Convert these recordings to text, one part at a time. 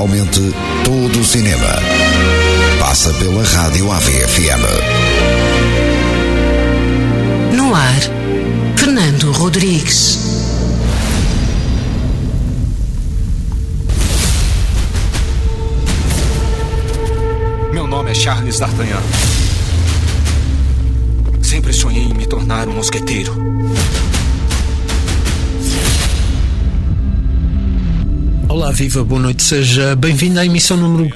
Literalmente todo o cinema passa pela Rádio AVFM. No ar, Fernando Rodrigues. Meu nome é Charles D'Artagnan. Sempre sonhei em me tornar um mosqueteiro. Olá, viva, boa noite, seja bem-vindo à emissão número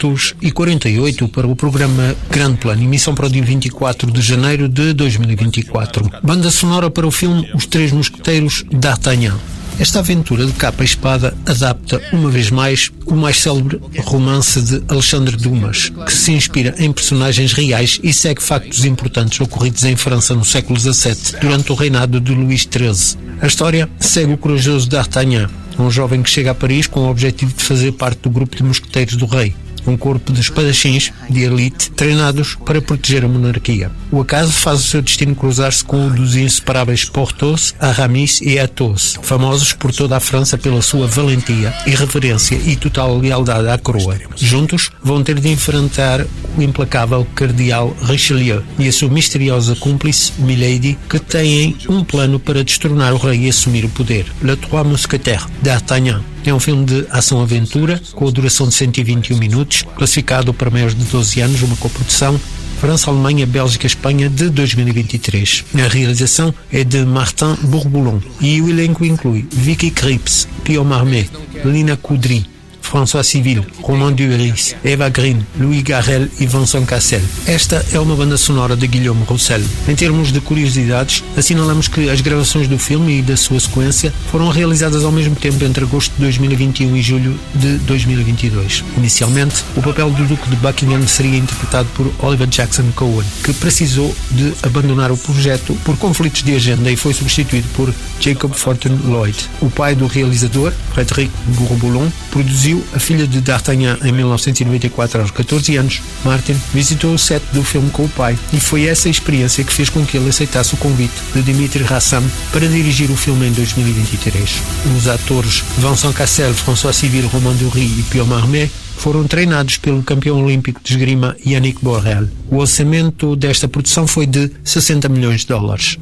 548 para o programa Grande Plano, emissão para o dia 24 de janeiro de 2024. Banda sonora para o filme Os Três Mosqueteiros D'Artagnan. Esta aventura de capa e espada adapta, uma vez mais, o mais célebre romance de Alexandre Dumas, que se inspira em personagens reais e segue factos importantes ocorridos em França no século XVII, durante o reinado de Luís XIII. A história segue o corajoso D'Artagnan, um jovem que chega a Paris com o objetivo de fazer parte do grupo de mosqueteiros do rei, um corpo de espadachins de elite treinados para proteger a monarquia. O acaso faz o seu destino cruzar-se com o dos inseparáveis Porthos, Aramis e Athos, famosos por toda a França pela sua valentia, irreverência e total lealdade à coroa. Juntos vão ter de enfrentar o implacável cardeal Richelieu e a sua misteriosa cúmplice Milady, que têm um plano para destronar o rei e assumir o poder. Les Trois Mousquetaires D'Artagnan é um filme de ação-aventura com a duração de 121 minutos, classificado para maiores de 12 anos, uma coprodução França, Alemanha, Bélgica, Espanha de 2023. A realização é de Martin Bourboulon e o elenco inclui Vicky Krieps, Pio Marmé, Lina Coudry, François Civil, Romain Duris, Eva Green, Louis Garrel e Vincent Cassel. Esta é uma banda sonora de Guillaume Roussel. Em termos de curiosidades, assinalamos que as gravações do filme e da sua sequência foram realizadas ao mesmo tempo entre agosto de 2021 e julho de 2022. Inicialmente, o papel do Duque de Buckingham seria interpretado por Oliver Jackson Cohen, que precisou de abandonar o projeto por conflitos de agenda e foi substituído por Jacob Fortune Lloyd. O pai do realizador, Frédéric Bourboulon, produziu A Filha de D'Artagnan em 1994, aos 14 anos. Martin visitou o set do filme com o pai e foi essa experiência que fez com que ele aceitasse o convite de Dimitri Rassam para dirigir o filme em 2023. Os atores Vincent Cassel, François Civil, Romain Duris e Pio Marmé foram treinados pelo campeão olímpico de esgrima Yannick Borrell. O orçamento desta produção foi de 60 milhões de dólares.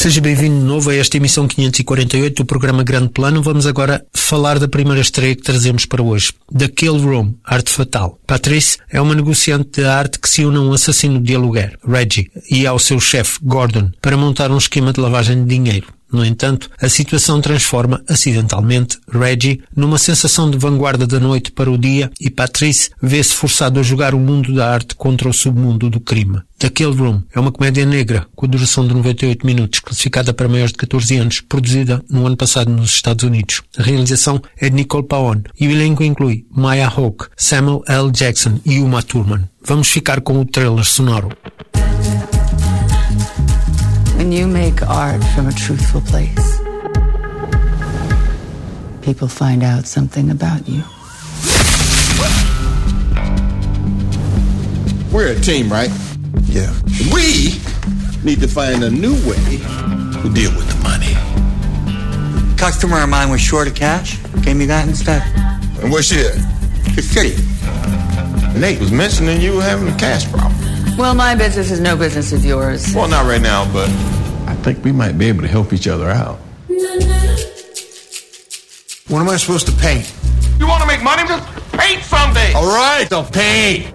Seja bem-vindo de novo a esta emissão 548 do programa Grande Plano. Vamos agora falar da primeira estreia que trazemos para hoje, The Kill Room, Arte Fatal. Patrice é uma negociante de arte que se une a um assassino de aluguer, Reggie, e ao seu chefe, Gordon, para montar um esquema de lavagem de dinheiro. No entanto, a situação transforma, acidentalmente, Reggie numa sensação de vanguarda da noite para o dia e Patrice vê-se forçado a jogar o mundo da arte contra o submundo do crime. The Kill Room é uma comédia negra com duração de 98 minutos, classificada para maiores de 14 anos, produzida no ano passado nos Estados Unidos. A realização é de Nicole Paon e o elenco inclui Maya Hawke, Samuel L. Jackson e Uma Thurman. Vamos ficar com o trailer sonoro. When you make art from a truthful place, people find out something about you. We're a team, right? Yeah. We need to find a new way to deal with the money. Customer of mine was short of cash. Gave me that instead. And where's she at? The city. Nate was mentioning you were having a cash problem. Well, my business is no business of yours. Well, not right now, but I think we might be able to help each other out. What am I supposed to paint? You want to make money? Just paint someday. All right, I'll paint.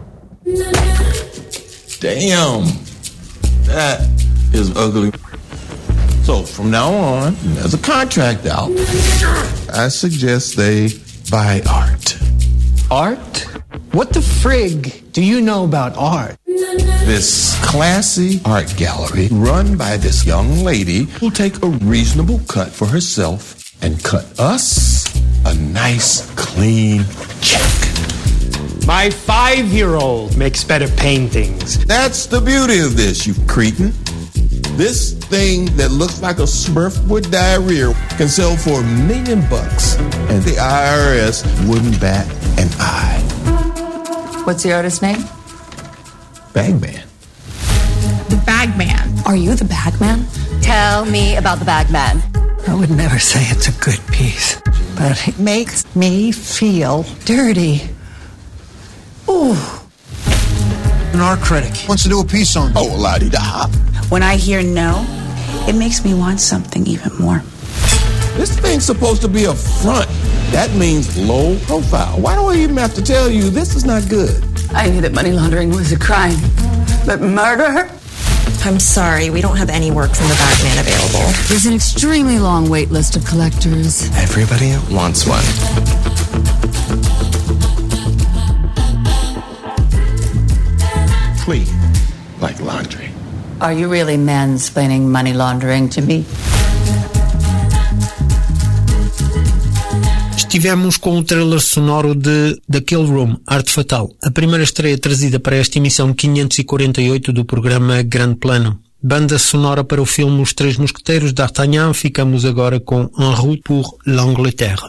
Damn, that is ugly. So from now on, as a contract out, I suggest they buy art. Art? What the frig do you know about art? This classy art gallery run by this young lady will take a reasonable cut for herself and cut us a nice, clean check. My 5-year-old makes better paintings. That's the beauty of this, you cretin. This thing that looks like a Smurf with diarrhea can sell for $1 million, and the IRS wouldn't bat an eye. What's the artist's name? Bagman. The Bagman. Are you the Bagman? Tell me about the Bagman. I would never say it's a good piece, but it makes me feel dirty. Ooh. An art critic wants to do a piece on. Oh, la-di-da. When I hear no, it makes me want something even more. This thing's supposed to be a front. That means low profile. Why do I even have to tell you this is not good? I knew that money laundering was a crime, but murder? I'm sorry, we don't have any work from the Bagman available. There's an extremely long wait list of collectors. Everybody wants one. Clean, like laundry. Are you really mansplaining money laundering to me? Estivemos com o trailer sonoro de The Kill Room, Arte Fatal, a primeira estreia trazida para esta emissão 548 do programa Grande Plano. Banda sonora para o filme Os Três Mosqueteiros d'Artagnan. Ficamos agora com En route pour l'Angleterre.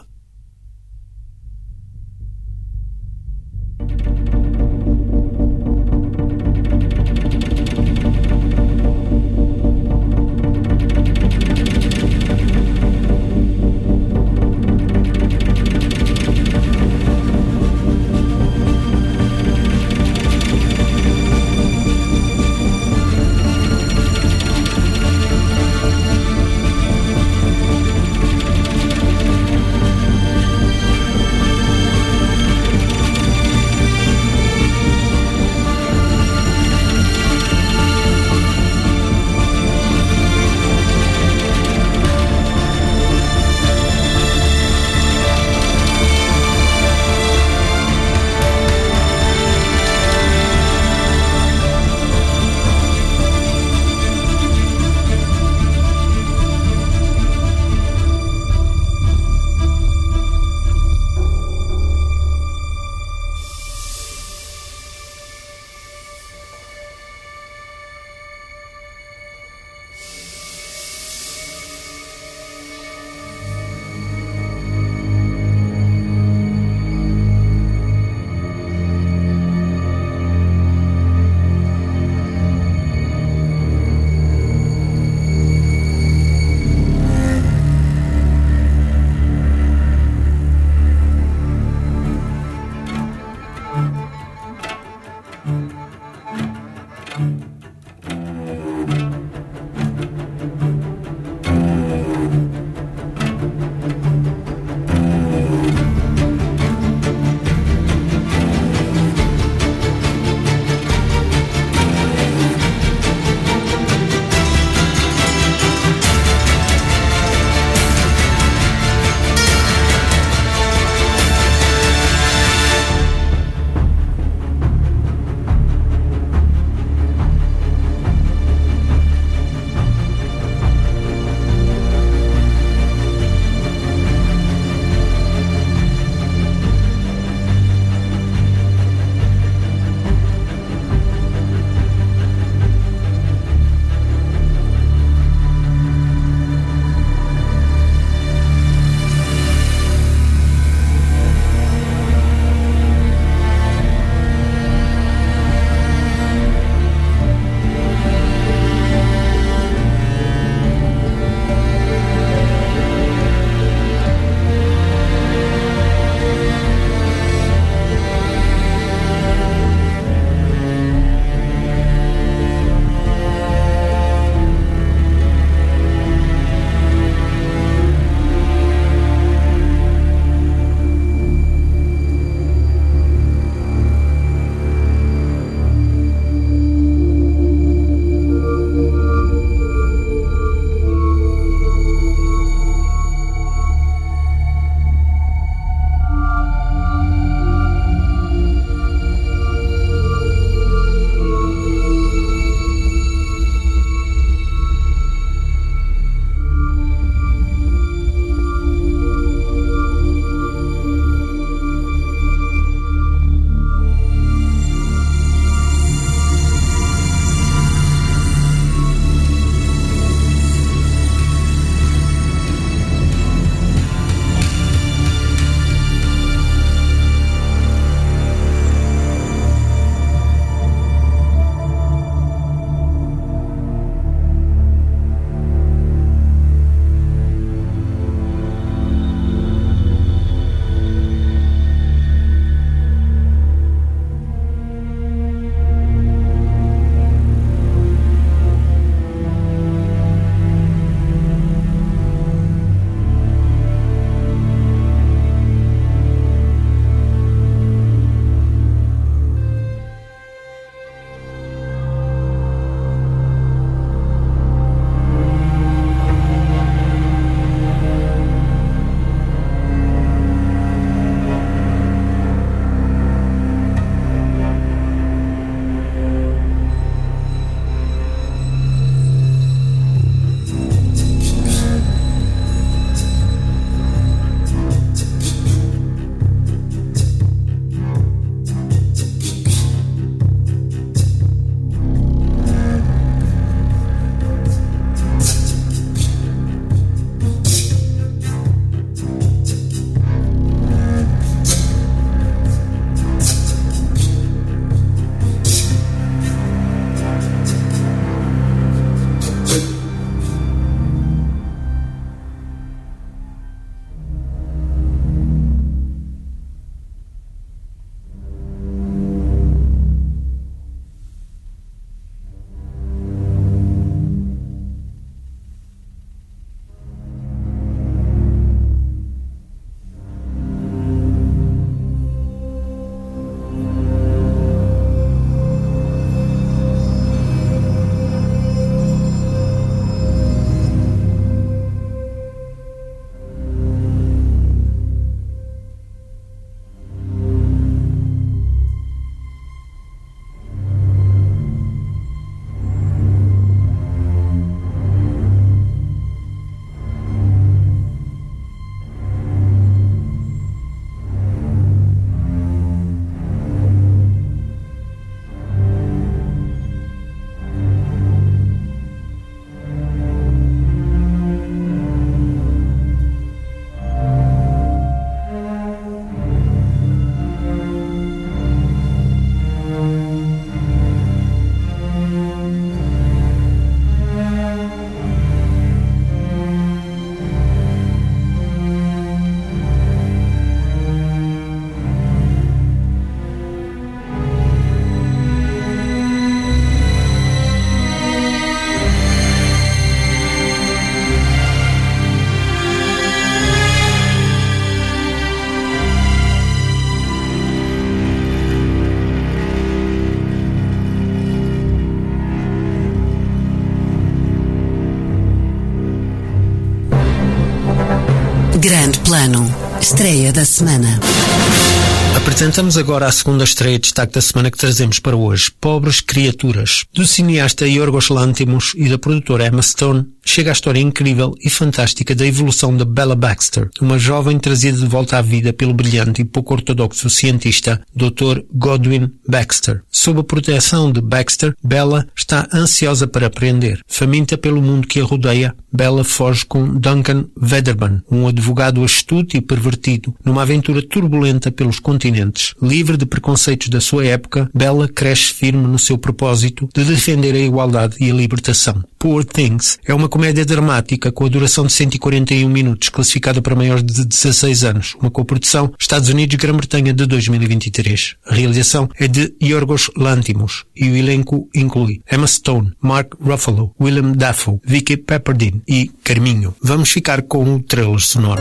Grande Plano, estreia da semana. Apresentamos agora a segunda estreia de destaque da semana que trazemos para hoje, Pobres Criaturas. Do cineasta Yorgos Lanthimos e da produtora Emma Stone, chega a história incrível e fantástica da evolução de Bella Baxter, uma jovem trazida de volta à vida pelo brilhante e pouco ortodoxo cientista Dr. Godwin Baxter. Sob a proteção de Baxter, Bella está ansiosa para aprender. Faminta pelo mundo que a rodeia, Bella foge com Duncan Wedderburn, um advogado astuto e pervertido, numa aventura turbulenta pelos continentes. Livre de preconceitos da sua época, Bella cresce firme no seu propósito de defender a igualdade e a libertação. Poor Things é uma comédia dramática com a duração de 141 minutos, classificada para maiores de 16 anos, uma coprodução Estados Unidos e Grã-Bretanha de 2023. A realização é de Yorgos Lanthimos e o elenco inclui Emma Stone, Mark Ruffalo, Willem Dafoe, Vicky Pepperdine e Carminho. Vamos ficar com o trailer sonoro.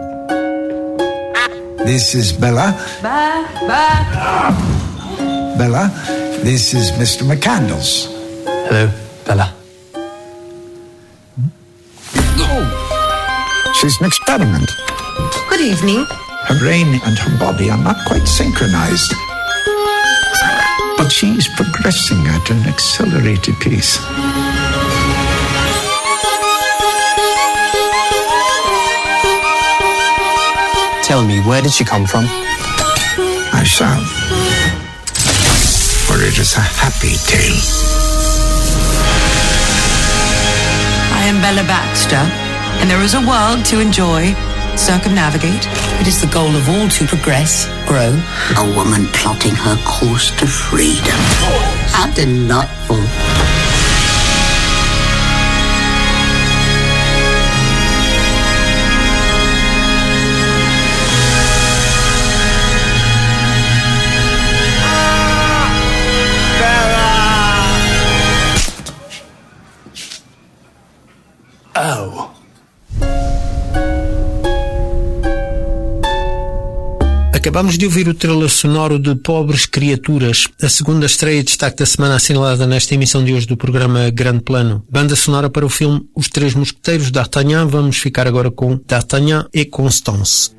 This is Bella. Bella, this is Mr. McCandles. Hello, Bella. She's an experiment. Good evening. Her brain and her body are not quite synchronized. But she's progressing at an accelerated pace. Tell me, where did she come from? I shall. For it is a happy tale. I am Bella Baxter, and there is a world to enjoy, circumnavigate. It is the goal of all to progress, grow. A woman plotting her course to freedom. How delightful. Oh. Acabamos de ouvir o trailer sonoro de Pobres Criaturas, a segunda estreia de destaque da semana assinalada nesta emissão de hoje do programa Grande Plano. Banda sonora para o filme Os Três Mosqueteiros d'Artagnan. Vamos ficar agora com D'Artagnan et Constance.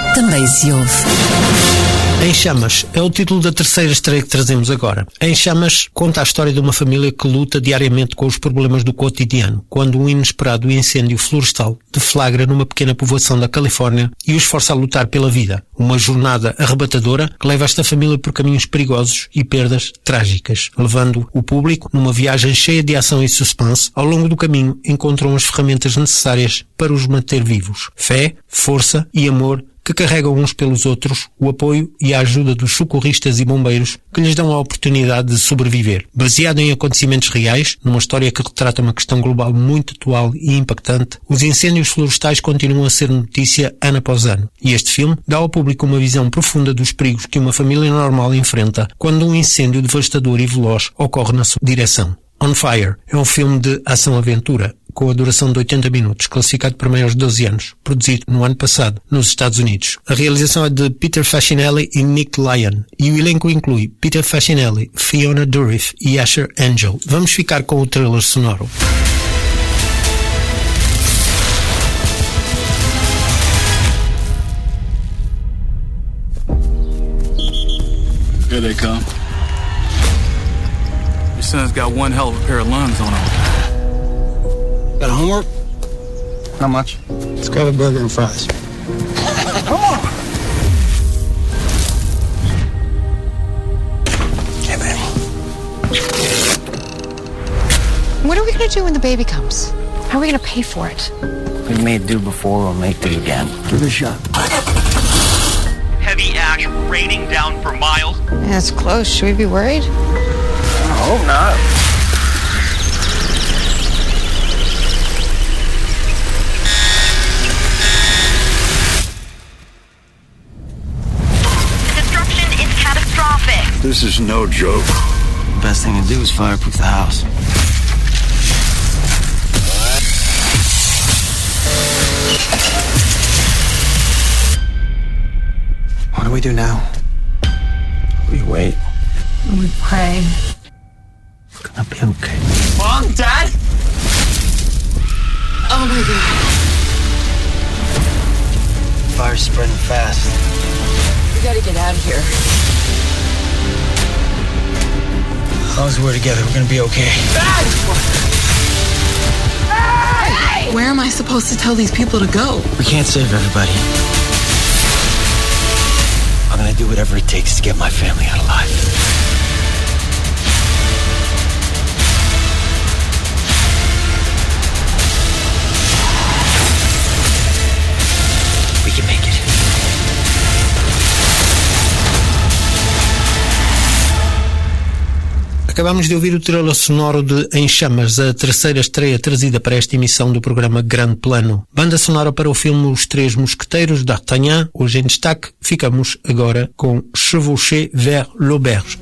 também se ouve. Em Chamas é o título da terceira estreia que trazemos agora. Em Chamas conta a história de uma família que luta diariamente com os problemas do cotidiano, quando um inesperado incêndio florestal deflagra numa pequena povoação da Califórnia e os força a lutar pela vida. Uma jornada arrebatadora que leva esta família por caminhos perigosos e perdas trágicas, levando o público numa viagem cheia de ação e suspense. Ao longo do caminho encontram as ferramentas necessárias para os manter vivos. Fé, força e amor que carregam uns pelos outros, o apoio e a ajuda dos socorristas e bombeiros que lhes dão a oportunidade de sobreviver. Baseado em acontecimentos reais, numa história que retrata uma questão global muito atual e impactante, os incêndios florestais continuam a ser notícia ano após ano. E este filme dá ao público uma visão profunda dos perigos que uma família normal enfrenta quando um incêndio devastador e veloz ocorre na sua direção. On Fire é um filme de ação-aventura com a duração de 80 minutos, classificado para maiores de 12 anos, produzido no ano passado nos Estados Unidos. A realização é de Peter Facinelli e Nick Lyon, e o elenco inclui Peter Facinelli, Fiona Dourif e Asher Angel. Vamos ficar com o trailer sonoro. Here they come. Your son's got one hell of a pair of lungs on him. Got homework? How much? Let's grab a burger and fries. Come on! Hey, baby. What are we gonna do when the baby comes? How are we gonna pay for it? We made do before, we'll make do again. Give it a shot. Heavy ash raining down for miles. Yeah, it's close. Should we be worried? I hope not. Destruction is catastrophic. This is no joke. The best thing to do is fireproof the house. What do we do now? We wait. We pray. It's gonna be okay. Mom, Dad? Oh my God. Fire's spreading fast. We gotta get out of here. As long as we're together, we're gonna be okay. Dad! Hey! Where am I supposed to tell these people to go? We can't save everybody. I'm gonna do whatever it takes to get my family out alive. We can make it. Acabamos de ouvir o trailer sonoro de Em Chamas, a terceira estreia trazida para esta emissão do programa Grande Plano. Banda sonora para o filme Os Três Mosqueteiros d'Artagnan. Hoje em destaque, ficamos agora com Chevaucher vers l'auberge.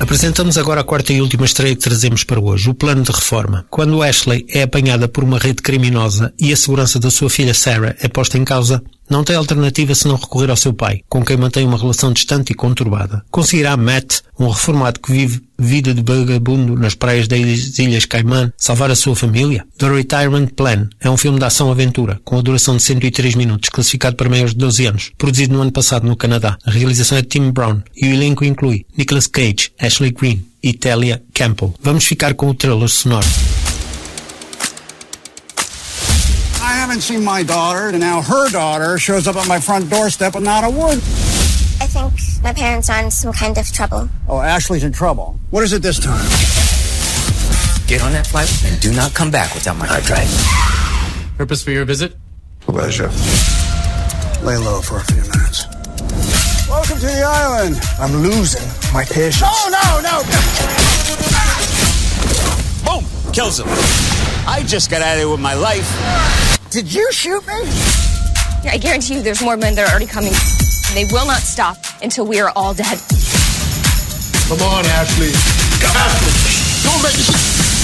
Apresentamos agora a quarta e última estreia que trazemos para hoje, o Plano de Reforma. Quando Ashley é apanhada por uma rede criminosa e a segurança da sua filha Sarah é posta em causa, não tem alternativa senão recorrer ao seu pai, com quem mantém uma relação distante e conturbada. Conseguirá Matt, um reformado que vive vida de vagabundo nas praias das Ilhas Caimã, salvar a sua família? The Retirement Plan é um filme de ação-aventura, com a duração de 103 minutos, classificado para maiores de 12 anos, produzido no ano passado no Canadá. A realização é de Tim Brown e o elenco inclui Nicolas Cage, Ashley Greene e Talia Campbell. Vamos ficar com o trailer sonoro. I haven't seen my daughter, and now her daughter shows up at my front doorstep with not a word. I think my parents are in some kind of trouble. Oh, Ashley's in trouble. What is it this time? Get on that flight and do not come back without my hard drive. Purpose for your visit? Pleasure. Lay low for a few minutes. Welcome to the island. I'm losing my patience. No! Boom! Kills him. I just got out of there with my life. Did you shoot me? I guarantee you there's more men that are already coming. They will not stop until we are all dead. Come on, Ashley. Ashley, don't make me...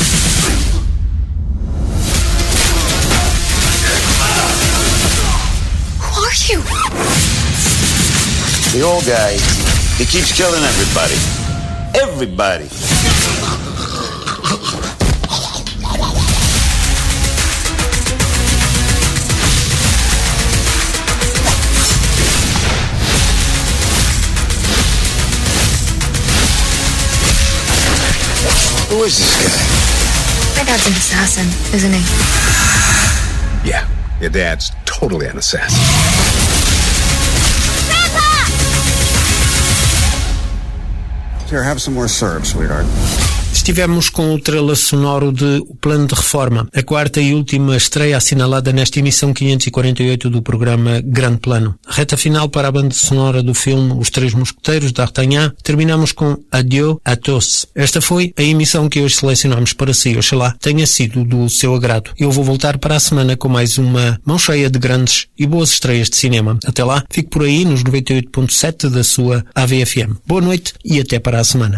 Who are you? The old guy, he keeps killing everybody. Everybody. Who is this guy? My dad's an assassin, isn't he? Yeah, your dad's totally an assassin. Grandpa! Here, have some more syrup, sweetheart. Estivemos com o trailer sonoro de O Plano de Reforma, a quarta e última estreia assinalada nesta emissão 548 do programa Grande Plano. Reta final para a banda sonora do filme Os Três Mosqueteiros, d'Artagnan, terminamos com Adieu à tous. Esta foi a emissão que hoje selecionamos para si. Oxalá tenha sido do seu agrado. Eu vou voltar para a semana com mais uma mão cheia de grandes e boas estreias de cinema. Até lá, fique por aí nos 98.7 da sua AVFM. Boa noite e até para a semana.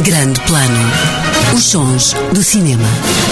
Grande Plano. Os sons do cinema.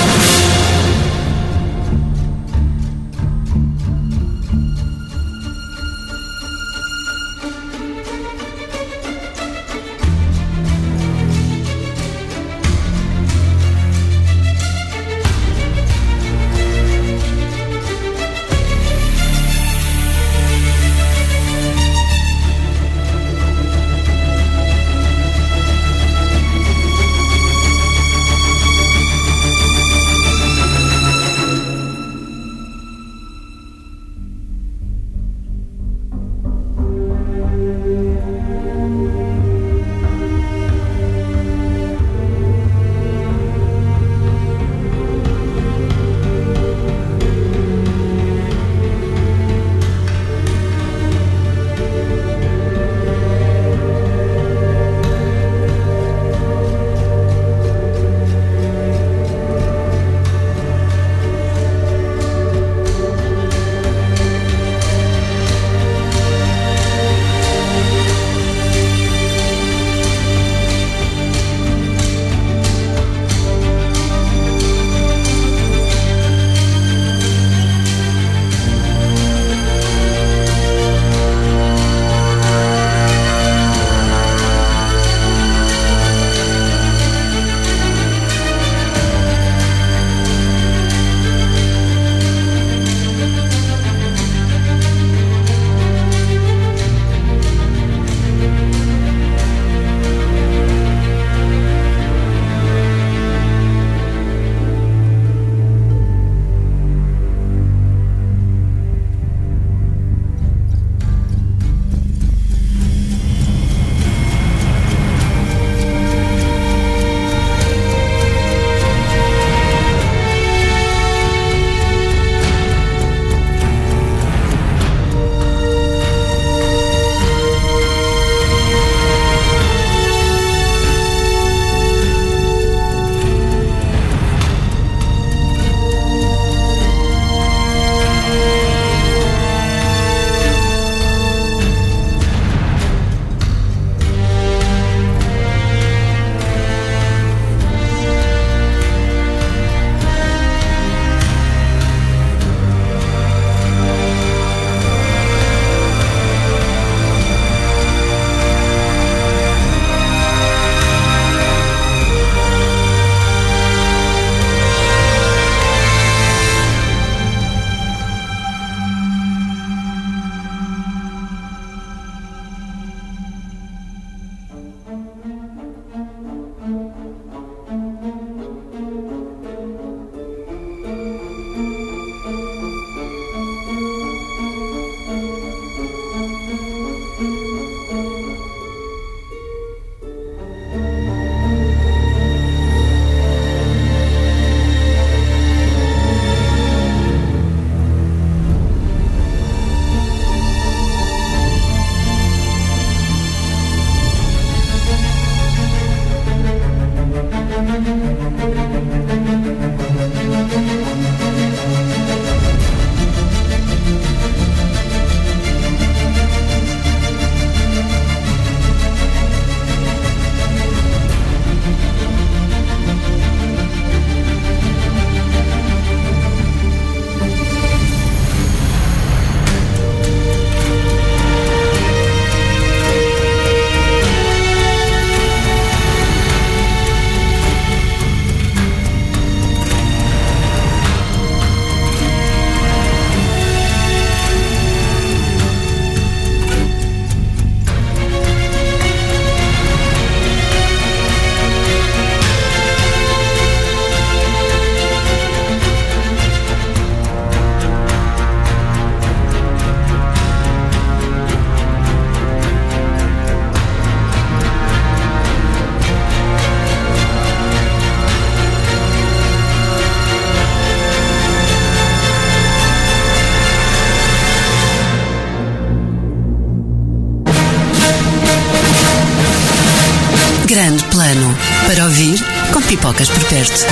Grande Plano. Para ouvir, com pipocas por perto.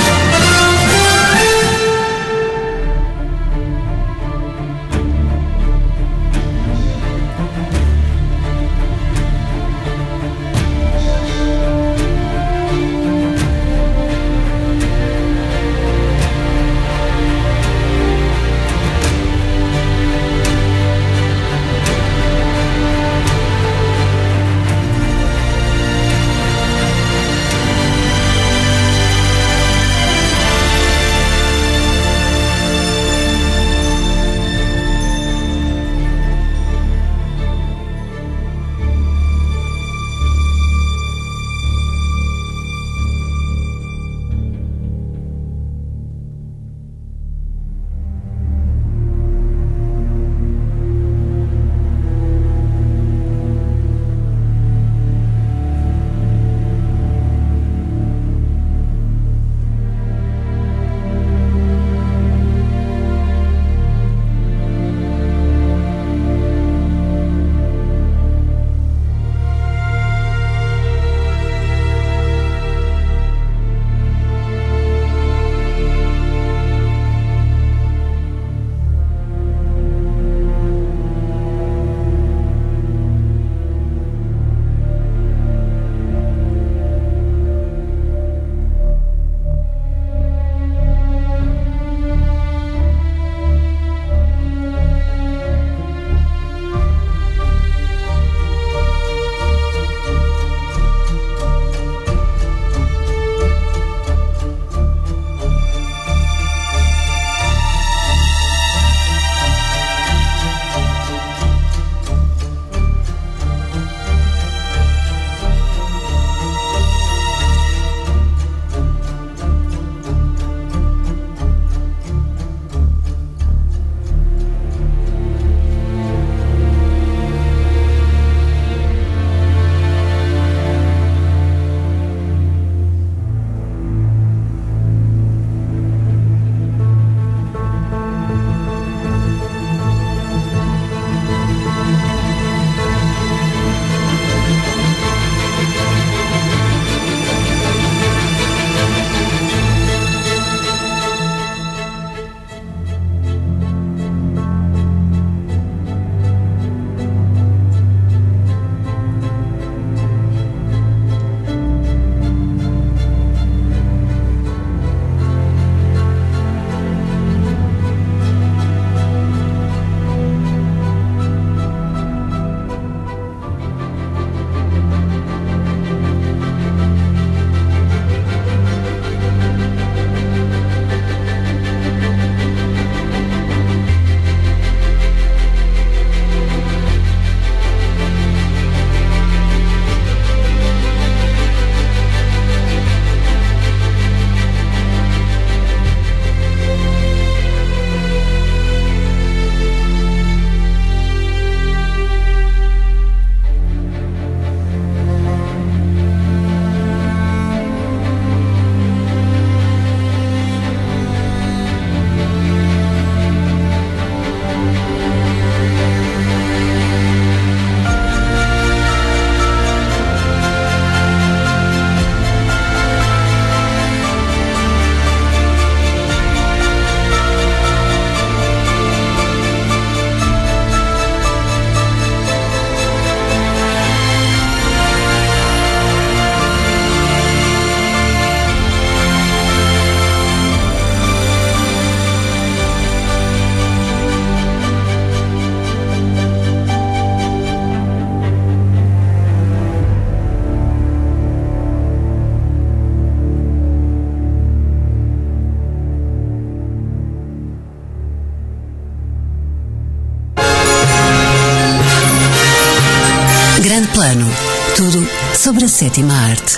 Tudo sobre a sétima arte.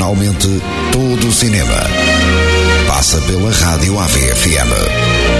Semanalmente, todo o cinema passa pela Rádio AVFM.